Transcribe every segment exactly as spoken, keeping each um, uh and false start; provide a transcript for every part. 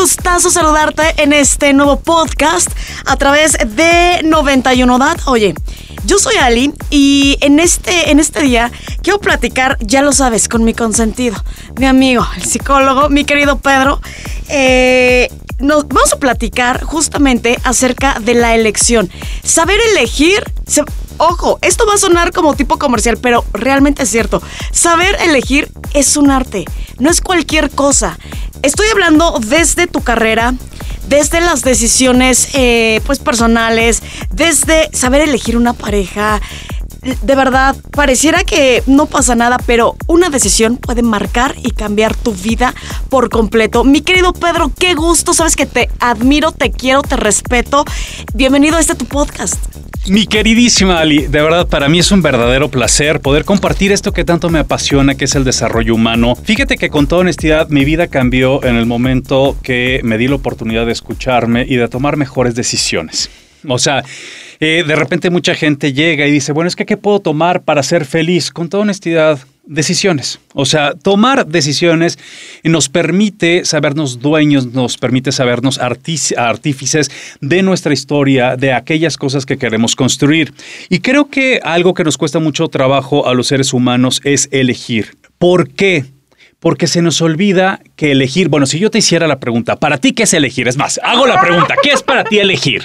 gustazo saludarte en este nuevo podcast a través de noventa y uno D A T. Oye, yo soy Ali y en este, en este día quiero platicar, ya lo sabes, con mi consentido, mi amigo, el psicólogo, mi querido Pedro. Eh, nos vamos a platicar justamente acerca de la elección. Saber elegir, se, ojo, esto va a sonar como tipo comercial, pero realmente es cierto. Saber elegir es un arte, no es cualquier cosa. Estoy hablando desde tu carrera, desde las decisiones eh, pues personales, desde saber elegir una pareja. De verdad, pareciera que no pasa nada, pero una decisión puede marcar y cambiar tu vida por completo. Mi querido Pedro, qué gusto, sabes que te admiro, te quiero, te respeto. Bienvenido a este tu podcast. Mi queridísima Ali, de verdad para mí es un verdadero placer poder compartir esto que tanto me apasiona, que es el desarrollo humano. Fíjate que con toda honestidad mi vida cambió en el momento que me di la oportunidad de escucharme y de tomar mejores decisiones. O sea, eh, de repente mucha gente llega y dice, bueno, es que ¿qué puedo tomar para ser feliz? Con toda honestidad, decisiones. O sea, tomar decisiones nos permite sabernos dueños, nos permite sabernos artífices artífices de nuestra historia, de aquellas cosas que queremos construir. Y creo que algo que nos cuesta mucho trabajo a los seres humanos es elegir. ¿Por qué? Porque se nos olvida que elegir... Bueno, si yo te hiciera la pregunta, ¿para ti qué es elegir? Es más, hago la pregunta, ¿qué es para ti elegir?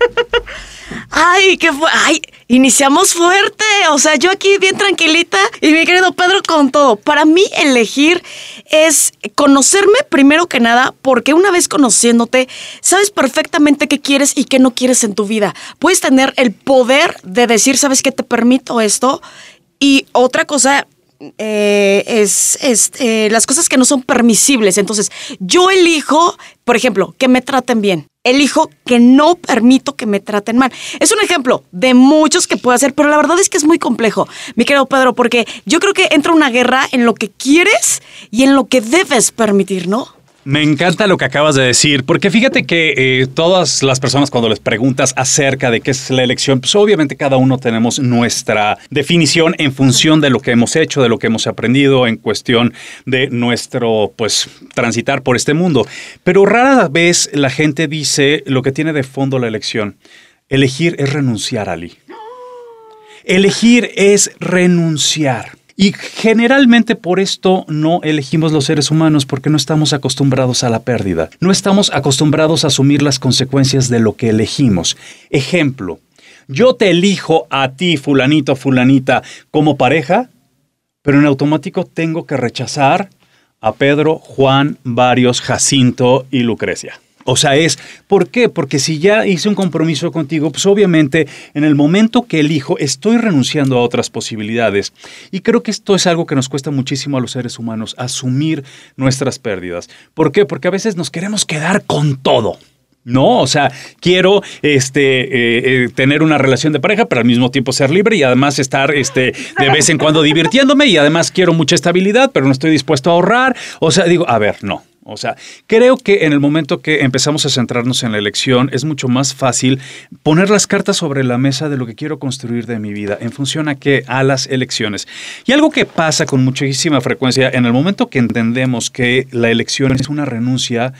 Ay, qué fue. Ay, iniciamos fuerte. O sea, yo aquí bien tranquilita y mi querido Pedro con todo. Para mí elegir es conocerme primero que nada, porque una vez conociéndote, sabes perfectamente qué quieres y qué no quieres en tu vida. Puedes tener el poder de decir, ¿sabes qué? Te permito esto. Y otra cosa... Eh, es, es eh, las cosas que no son permisibles. Entonces, yo elijo, por ejemplo, que me traten bien. Elijo que no permito que me traten mal. Es un ejemplo de muchos que puedo hacer, pero la verdad es que es muy complejo, mi querido Pedro, porque yo creo que entra una guerra en lo que quieres y en lo que debes permitir, ¿no? Me encanta lo que acabas de decir, porque fíjate que eh, todas las personas cuando les preguntas acerca de qué es la elección, pues obviamente cada uno tenemos nuestra definición en función de lo que hemos hecho, de lo que hemos aprendido, en cuestión de nuestro, pues, transitar por este mundo. Pero rara vez la gente dice lo que tiene de fondo la elección. Elegir es renunciar, Ali. Elegir es renunciar. Y generalmente por esto no elegimos los seres humanos, porque no estamos acostumbrados a la pérdida. No estamos acostumbrados a asumir las consecuencias de lo que elegimos. Ejemplo, yo te elijo a ti, fulanito, fulanita, como pareja, pero en automático tengo que rechazar a Pedro, Juan, Varios, Jacinto y Lucrecia. O sea, es, ¿por qué? Porque si ya hice un compromiso contigo, pues obviamente en el momento que elijo estoy renunciando a otras posibilidades. Y creo que esto es algo que nos cuesta muchísimo a los seres humanos, asumir nuestras pérdidas. ¿Por qué? Porque a veces nos queremos quedar con todo. No, o sea, quiero este, eh, eh, tener una relación de pareja, pero al mismo tiempo ser libre y además estar este, de vez en cuando divirtiéndome, y además quiero mucha estabilidad, pero no estoy dispuesto a ahorrar. O sea, digo, a ver, no. O sea, creo que en el momento que empezamos a centrarnos en la elección es mucho más fácil poner las cartas sobre la mesa de lo que quiero construir de mi vida en función a qué, a las elecciones. Y algo que pasa con muchísima frecuencia en el momento que entendemos que la elección es una renuncia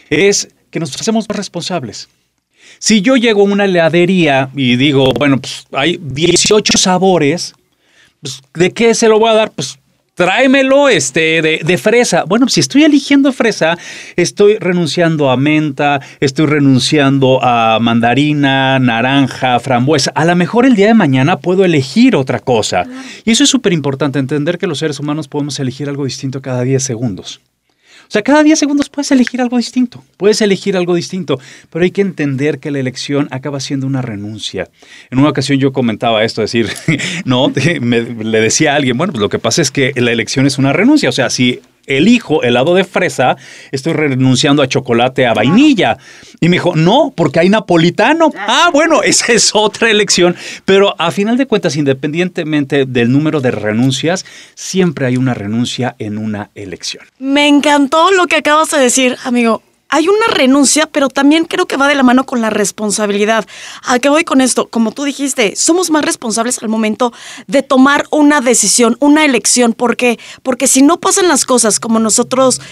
es que nos hacemos más responsables. Si yo llego a una heladería y digo, bueno, pues hay dieciocho sabores, pues, ¿de qué se lo voy a dar? Pues tráemelo este, de, de fresa. Bueno, si estoy eligiendo fresa, estoy renunciando a menta, estoy renunciando a mandarina, naranja, frambuesa. A lo mejor el día de mañana puedo elegir otra cosa. Y eso es súper importante, entender que los seres humanos podemos elegir algo distinto cada diez segundos. O sea, cada diez segundos puedes elegir algo distinto, puedes elegir algo distinto, pero hay que entender que la elección acaba siendo una renuncia. En una ocasión yo comentaba esto, decir, no, me, le decía a alguien, bueno, pues lo que pasa es que la elección es una renuncia, o sea, si elijo helado de fresa, estoy renunciando a chocolate, a vainilla. Y me dijo, no, porque hay napolitano. Ah, bueno, esa es otra elección. Pero a final de cuentas, independientemente del número de renuncias, siempre hay una renuncia en una elección. Me encantó lo que acabas de decir, amigo. Hay una renuncia, pero también creo que va de la mano con la responsabilidad. ¿A qué voy con esto? Como tú dijiste, somos más responsables al momento de tomar una decisión, una elección. ¿Por qué? Porque si no pasan las cosas como nosotros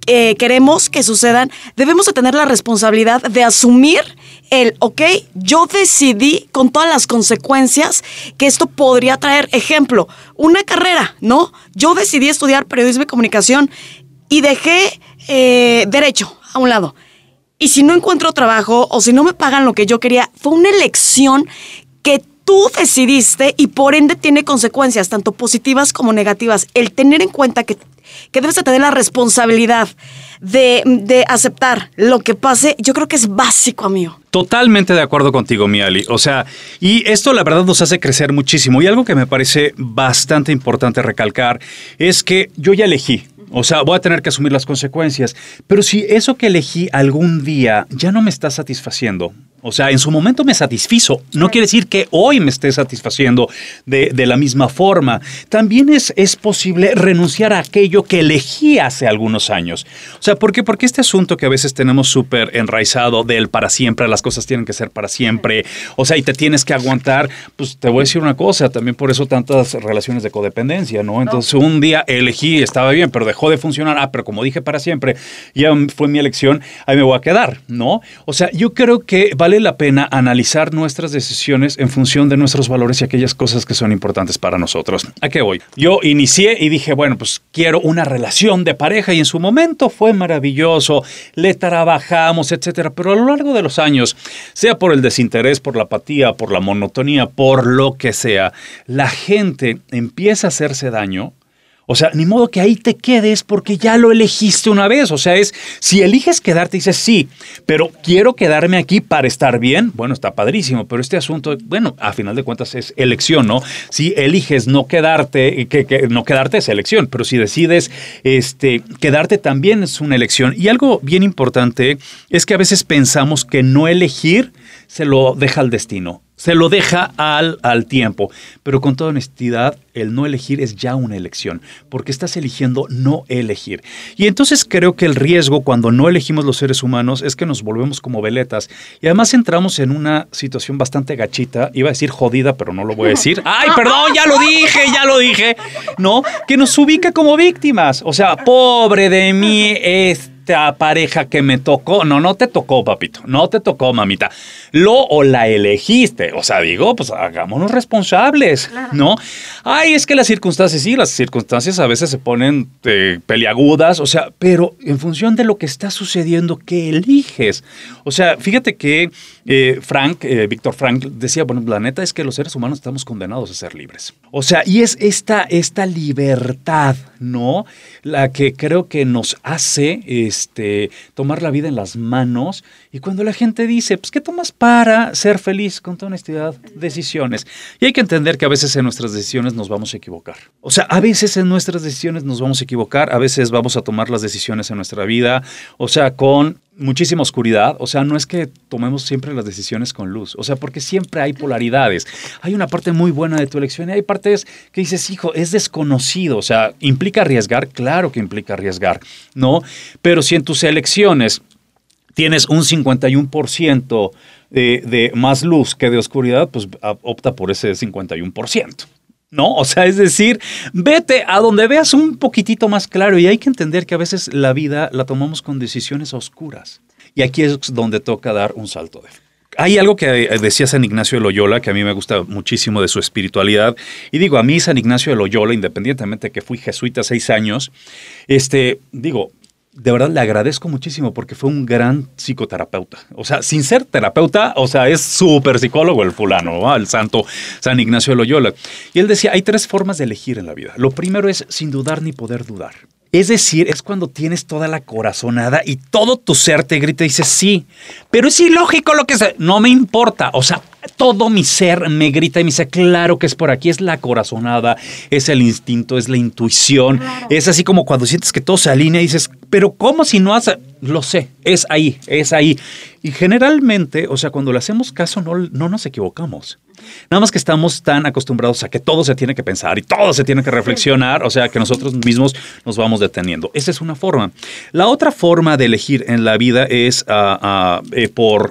eh, queremos que sucedan, debemos de tener la responsabilidad de asumir el, ok, yo decidí con todas las consecuencias que esto podría traer. Ejemplo, una carrera, ¿no? Yo decidí estudiar periodismo y comunicación y dejé eh, derecho a un lado. Y si no encuentro trabajo o si no me pagan lo que yo quería, fue una elección que tú decidiste y por ende tiene consecuencias, tanto positivas como negativas. El tener en cuenta que, que debes de tener la responsabilidad de, de aceptar lo que pase, yo creo que es básico, amigo. Totalmente de acuerdo contigo, mi Ali. O sea, y esto la verdad nos hace crecer muchísimo. Y algo que me parece bastante importante recalcar es que yo ya elegí. O sea, voy a tener que asumir las consecuencias. Pero si eso que elegí algún día ya no me está satisfaciendo, o sea, en su momento me satisfizo, no quiere decir que hoy me esté satisfaciendo de, de la misma forma. También es, es posible renunciar a aquello que elegí hace algunos años. O sea, ¿por qué? Porque este asunto que a veces tenemos súper enraizado del para siempre, las cosas tienen que ser para siempre, o sea, y te tienes que aguantar, pues te voy a decir una cosa, también por eso tantas relaciones de codependencia, ¿no? Entonces un día elegí, estaba bien, pero dejó de funcionar, ah, pero como dije para siempre, ya fue mi elección, ahí me voy a quedar, ¿no? O sea, yo creo que vale la pena analizar nuestras decisiones en función de nuestros valores y aquellas cosas que son importantes para nosotros. ¿A qué voy? Yo inicié y dije, bueno, pues quiero una relación de pareja y en su momento fue maravilloso, le trabajamos, etcétera, pero a lo largo de los años, sea por el desinterés, por la apatía, por la monotonía, por lo que sea, la gente empieza a hacerse daño. O sea, ni modo que ahí te quedes porque ya lo elegiste una vez. O sea, es, si eliges quedarte, dices, sí, pero quiero quedarme aquí para estar bien. Bueno, está padrísimo, pero este asunto, bueno, a final de cuentas es elección, ¿no? Si eliges no quedarte, que, que no quedarte es elección, pero si decides este, quedarte también es una elección. Y algo bien importante es que a veces pensamos que no elegir se lo deja al destino. Se lo deja al, al tiempo, pero con toda honestidad, el no elegir es ya una elección, porque estás eligiendo no elegir. Y entonces creo que el riesgo cuando no elegimos los seres humanos es que nos volvemos como veletas y además entramos en una situación bastante gachita, iba a decir jodida, pero no lo voy a decir. ¡Ay, perdón, ya lo dije, ya lo dije! ¿No? Que nos ubica como víctimas. O sea, pobre de mí, este. Pareja que me tocó, no, no te tocó, papito, no te tocó, mamita, lo o la elegiste, o sea, digo, pues hagámonos responsables, claro. ¿No? Ay, es que las circunstancias, sí, las circunstancias a veces se ponen eh, peliagudas, o sea, pero en función de lo que está sucediendo, ¿qué eliges? O sea, fíjate que eh, Frank, eh, Víctor Frank decía, bueno, la neta es que los seres humanos estamos condenados a ser libres. O sea, y es esta, esta libertad, ¿no? La que creo que nos hace este, tomar la vida en las manos. Y cuando la gente dice, pues, ¿qué tomas para ser feliz? Con toda honestidad, decisiones. Y hay que entender que a veces en nuestras decisiones nos vamos a equivocar. O sea, a veces en nuestras decisiones nos vamos a equivocar, a veces vamos a tomar las decisiones en nuestra vida, o sea, con muchísima oscuridad. O sea, no es que tomemos siempre las decisiones con luz. O sea, porque siempre hay polaridades. Hay una parte muy buena de tu elección y hay partes que dices, hijo, es desconocido. O sea, ¿implica arriesgar? Claro que implica arriesgar, ¿no? Pero si en tus elecciones tienes un cincuenta y uno por ciento de, de más luz que de oscuridad, pues opta por ese cincuenta y uno por ciento. ¿No? O sea, es decir, vete a donde veas un poquitito más claro y hay que entender que a veces la vida la tomamos con decisiones oscuras. Y aquí es donde toca dar un salto de fe. Hay algo que decía San Ignacio de Loyola que a mí me gusta muchísimo de su espiritualidad. Y digo, a mí San Ignacio de Loyola, independientemente de que fui jesuita seis años, este, digo, de verdad le agradezco muchísimo porque fue un gran psicoterapeuta. O sea, sin ser terapeuta, o sea, es súper psicólogo el fulano, ¿no? El santo San Ignacio de Loyola. Y él decía, hay tres formas de elegir en la vida. Lo primero es sin dudar ni poder dudar. Es decir, es cuando tienes toda la corazonada y todo tu ser te grita y dices, sí, pero es ilógico lo que sea. No me importa, o sea, todo mi ser me grita y me dice, claro que es por aquí, es la corazonada, es el instinto, es la intuición. Claro. Es así como cuando sientes que todo se alinea y dices, pero ¿cómo si no hace? Lo sé, es ahí, es ahí. Y generalmente, o sea, cuando le hacemos caso no, no nos equivocamos. Nada más que estamos tan acostumbrados a que todo se tiene que pensar y todo se tiene que reflexionar, o sea, que nosotros mismos nos vamos deteniendo. Esa es una forma. La otra forma de elegir en la vida es uh, uh, eh, por...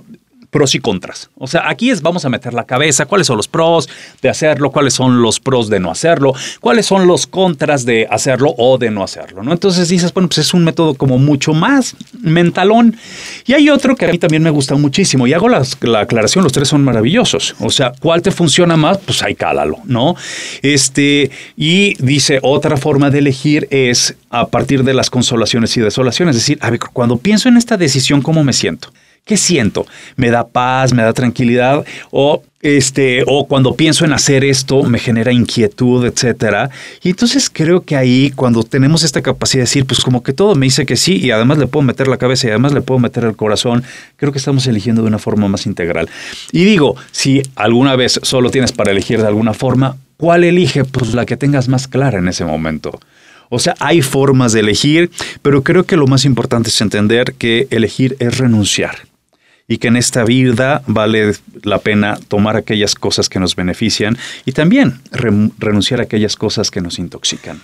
pros y contras. O sea, aquí es vamos a meter la cabeza, cuáles son los pros de hacerlo, cuáles son los pros de no hacerlo, cuáles son los contras de hacerlo o de no hacerlo, ¿no? Entonces dices, bueno, pues es un método como mucho más mentalón. Y hay otro que a mí también me gusta muchísimo y hago la, la aclaración, los tres son maravillosos. O sea, ¿cuál te funciona más? Pues ahí cálalo, ¿no? Este, y dice, otra forma de elegir es a partir de las consolaciones y desolaciones. Es decir, a ver, cuando pienso en esta decisión, ¿cómo me siento? ¿Qué siento? ¿Me da paz? ¿Me da tranquilidad? O, este, o cuando pienso en hacer esto, me genera inquietud, etcétera. Y entonces creo que ahí, cuando tenemos esta capacidad de decir, pues como que todo me dice que sí, y además le puedo meter la cabeza y además le puedo meter el corazón, creo que estamos eligiendo de una forma más integral. Y digo, si alguna vez solo tienes para elegir de alguna forma, ¿cuál elige? Pues la que tengas más clara en ese momento. O sea, hay formas de elegir, pero creo que lo más importante es entender que elegir es renunciar. Y que en esta vida vale la pena tomar aquellas cosas que nos benefician y también re- renunciar a aquellas cosas que nos intoxican.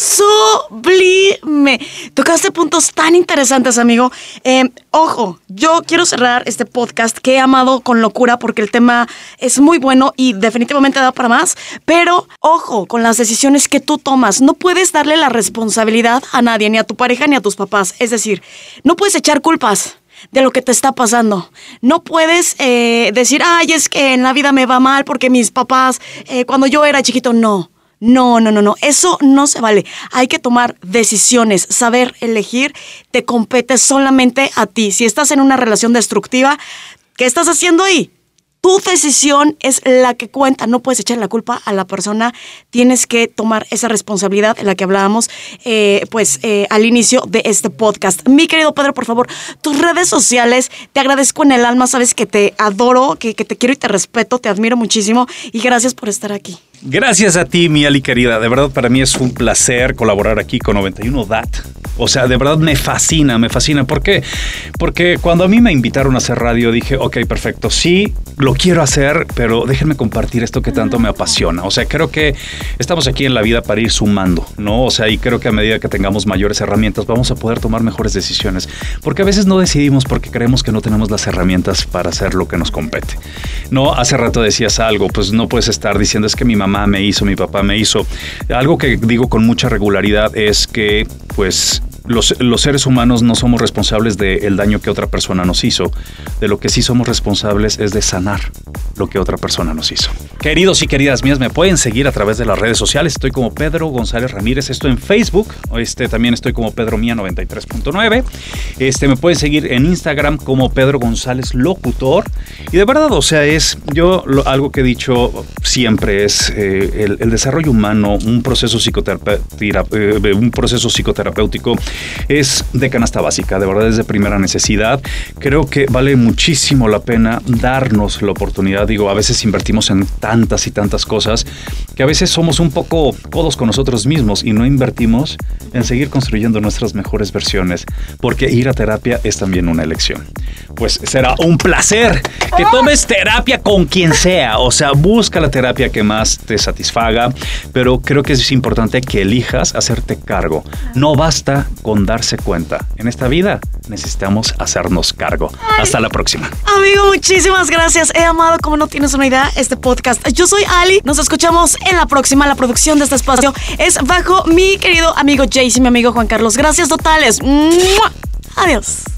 Sublime. Tocaste puntos tan interesantes, amigo. Eh, ojo, yo quiero cerrar este podcast que he amado con locura porque el tema es muy bueno y definitivamente da para más. Pero ojo con las decisiones que tú tomas. No puedes darle la responsabilidad a nadie, ni a tu pareja ni a tus papás. Es decir, no puedes echar culpas de lo que te está pasando. No puedes eh, decir, ay, es que en la vida me va mal porque mis papás, eh, cuando yo era chiquito, no. No, no, no, no. Eso no se vale. Hay que tomar decisiones. Saber elegir te compete solamente a ti. Si estás en una relación destructiva, ¿qué estás haciendo ahí? Tu decisión es la que cuenta. No puedes echar la culpa a la persona. Tienes que tomar esa responsabilidad en la que hablábamos eh, pues eh, al inicio de este podcast. Mi querido Pedro, por favor, tus redes sociales. Te agradezco en el alma. Sabes que te adoro, que, que te quiero y te respeto. Te admiro muchísimo. Y gracias por estar aquí. Gracias a ti, mi Ali querida. De verdad, para mí es un placer colaborar aquí con noventa y uno D A T. O sea, de verdad me fascina, me fascina. ¿Por qué? Porque cuando a mí me invitaron a hacer radio, dije, ok, perfecto, sí, lo quiero hacer, pero déjenme compartir esto que tanto me apasiona. O sea, creo que estamos aquí en la vida para ir sumando, ¿no? O sea, y creo que a medida que tengamos mayores herramientas, vamos a poder tomar mejores decisiones. Porque a veces no decidimos porque creemos que no tenemos las herramientas para hacer lo que nos compete. No, hace rato decías algo, pues no puedes estar diciendo, es que mi mamá me hizo, mi papá me hizo. Algo que digo con mucha regularidad es que, pues, Los, los seres humanos no somos responsables del daño que otra persona nos hizo. De lo que sí somos responsables es de sanar lo que otra persona nos hizo. Queridos y queridas mías, me pueden seguir a través de las redes sociales. Estoy como Pedro González Ramírez. Estoy en Facebook. Este, también estoy como Pedro Mía noventa y tres punto nueve. Este, me pueden seguir en Instagram como Pedro González Locutor. Y de verdad, o sea, es yo lo, algo que he dicho siempre es eh, el, el desarrollo humano, un proceso, psicoterap- eh, un proceso psicoterapéutico es de canasta básica, de verdad es de primera necesidad. Creo que vale muchísimo la pena darnos la oportunidad. Digo, a veces invertimos en tantas y tantas cosas que a veces somos un poco codos con nosotros mismos y no invertimos en seguir construyendo nuestras mejores versiones, porque ir a terapia es también una elección. Pues será un placer que tomes terapia con quien sea, o sea, busca la terapia que más te satisfaga, pero creo que es importante que elijas hacerte cargo. No basta con darse cuenta. En esta vida necesitamos hacernos cargo. Ay, hasta la próxima. Amigo, muchísimas gracias. He amado, como no tienes una idea, este podcast. Yo soy Ali. Nos escuchamos en la próxima. La producción de este espacio es bajo mi querido amigo Jace y mi amigo Juan Carlos. Gracias totales. ¡Mua! Adiós.